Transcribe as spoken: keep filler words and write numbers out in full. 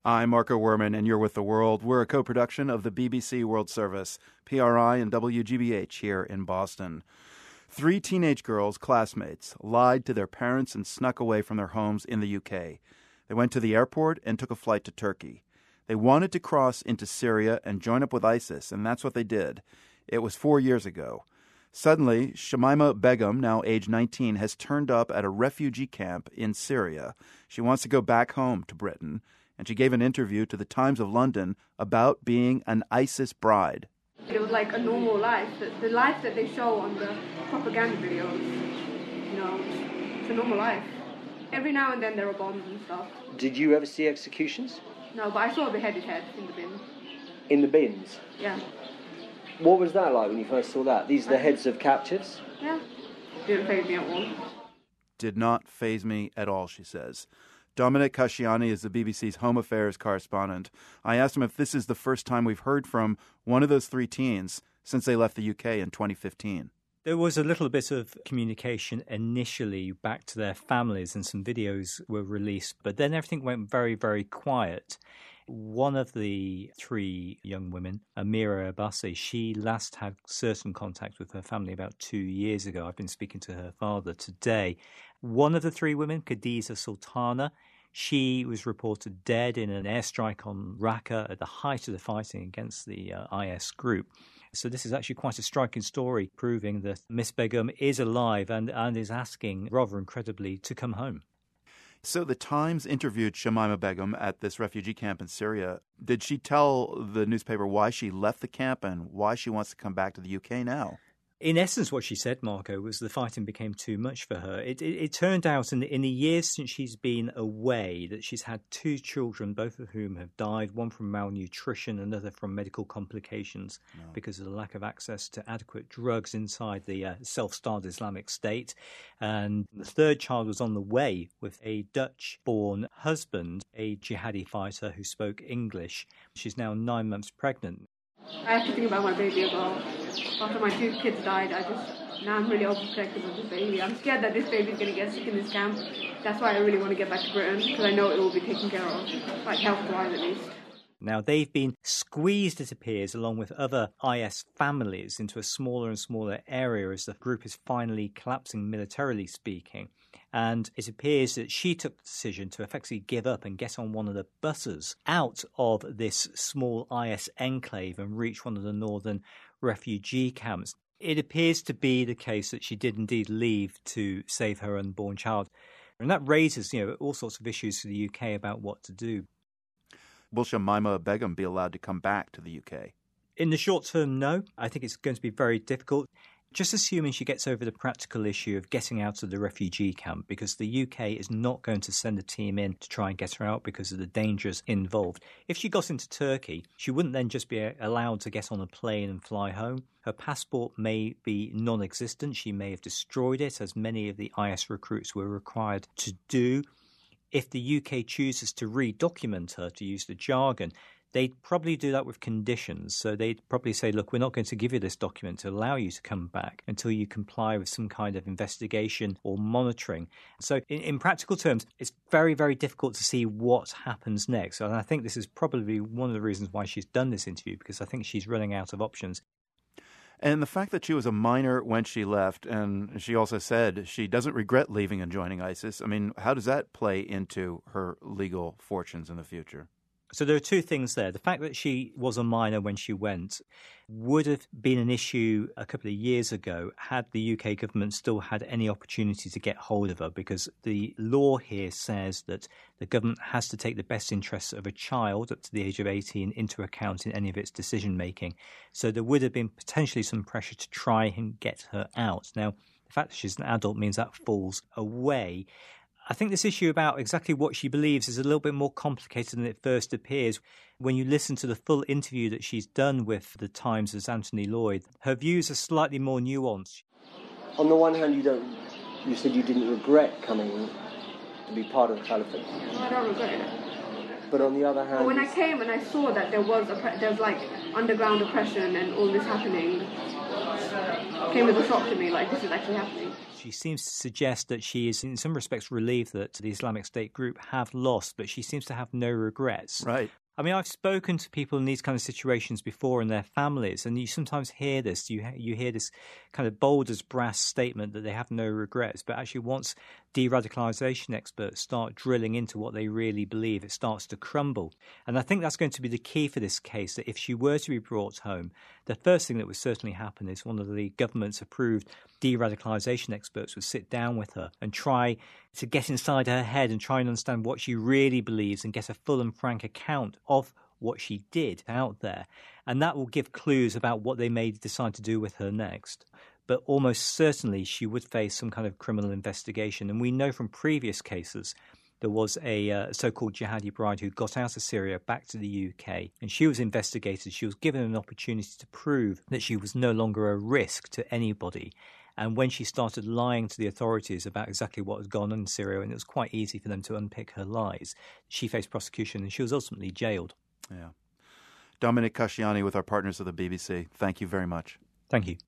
I'm Marco Werman, and you're with The World. We're a co-production of the B B C World Service, P R I and W G B H here in Boston. Three teenage girls, classmates, lied to their parents and snuck away from their homes in the U K. They went to the airport and took a flight to Turkey. They wanted to cross into Syria and join up with ISIS, and that's what they did. It was four years ago. Suddenly, Shamima Begum, now age nineteen, has turned up at a refugee camp in Syria. She wants to go back home to Britain, and she gave an interview to the Times of London about being an ISIS bride. It was like a normal life, the, the life that they show on the propaganda videos. You know, it's a normal life. Every now and then there are bombs and stuff. Did you ever see executions? No, but I saw a beheaded head in the bin. In the bins? Yeah. What was that like when you first saw that? These are the heads of captives? Yeah. Didn't faze me at all. Did not faze me at all, she says. Dominic Casciani is the B B C's Home Affairs correspondent. I asked him if this is the first time we've heard from one of those three teens since they left the U K in twenty fifteen. There was a little bit of communication initially back to their families, and some videos were released, but then everything went very, very quiet. One of the three young women, Amira Abbasi, she last had certain contact with her family about two years ago. I've been speaking to her father today. One of the three women, Khadija Sultana, she was reported dead in an airstrike on Raqqa at the height of the fighting against the uh, I S group. So this is actually quite a striking story, proving that Miss Begum is alive and, and is asking, rather incredibly, to come home. So the Times interviewed Shamima Begum at this refugee camp in Syria. Did she tell the newspaper why she left the camp and why she wants to come back to the U K now? In essence, what she said, Marco, was the fighting became too much for her. It, it, it turned out in the, in the years since she's been away that she's had two children, both of whom have died, one from malnutrition, another from medical complications no. because of the lack of access to adequate drugs inside the uh, self-styled Islamic State. And the third child was on the way with a Dutch-born husband, a jihadi fighter who spoke English. She's now nine months pregnant. I have to think about my baby as well. After my two kids died, I just, now I'm really overprotective of this baby. I'm scared that this baby's going to get sick in this camp. That's why I really want to get back to Britain, because I know it will be taken care of, like health-wise at least. Now, they've been squeezed, it appears, along with other I S families into a smaller and smaller area as the group is finally collapsing militarily speaking. And it appears that she took the decision to effectively give up and get on one of the buses out of this small I S enclave and reach one of the northern refugee camps. It appears to be the case that she did indeed leave to save her unborn child. And that raises, you know, all sorts of issues for the U K about what to do. Will Shamima Begum be allowed to come back to the U K? In the short term, no. I think it's going to be very difficult. Just assuming she gets over the practical issue of getting out of the refugee camp, because the U K is not going to send a team in to try and get her out because of the dangers involved. If she got into Turkey, she wouldn't then just be allowed to get on a plane and fly home. Her passport may be non-existent. She may have destroyed it, as many of the I S recruits were required to do. If the U K chooses to re-document her, to use the jargon, they'd probably do that with conditions. So they'd probably say, look, we're not going to give you this document to allow you to come back until you comply with some kind of investigation or monitoring. So in, in practical terms, it's very, very difficult to see what happens next. And I think this is probably one of the reasons why she's done this interview, because I think she's running out of options. And the fact that she was a minor when she left, and she also said she doesn't regret leaving and joining ISIS, I mean, how does that play into her legal fortunes in the future? So there are two things there. The fact that she was a minor when she went would have been an issue a couple of years ago had the U K government still had any opportunity to get hold of her, because the law here says that the government has to take the best interests of a child up to the age of eighteen into account in any of its decision-making. So there would have been potentially some pressure to try and get her out. Now, the fact that she's an adult means that falls away. I think this issue about exactly what she believes is a little bit more complicated than it first appears. When you listen to the full interview that she's done with the Times' Anthony Lloyd, her views are slightly more nuanced. On the one hand, you don't. You said you didn't regret coming to be part of the caliphate. No, I don't regret it. But on the other hand, but when I came and I saw that there was a, there was like underground oppression and all this happening, came as a shock to me, like this is actually happening. She seems to suggest that she is in some respects relieved that the Islamic State group have lost, but she seems to have no regrets. Right. I mean, I've spoken to people in these kind of situations before and their families, and you sometimes hear this. You you hear this kind of bold as brass statement that they have no regrets, but actually once de-radicalisation experts start drilling into what they really believe, it starts to crumble. And I think that's going to be the key for this case, that if she were to be brought home, the first thing that would certainly happen is one of the government's approved de-radicalisation experts would sit down with her and try to get inside her head and try and understand what she really believes and get a full and frank account of what she did out there. And that will give clues about what they may decide to do with her next. But almost certainly she would face some kind of criminal investigation. And we know from previous cases there was a uh, so-called jihadi bride who got out of Syria back to the U K, and she was investigated. She was given an opportunity to prove that she was no longer a risk to anybody. And when she started lying to the authorities about exactly what had gone on in Syria, and it was quite easy for them to unpick her lies, she faced prosecution and she was ultimately jailed. Yeah. Dominic Casciani with our partners at the B B C. Thank you very much. Thank you.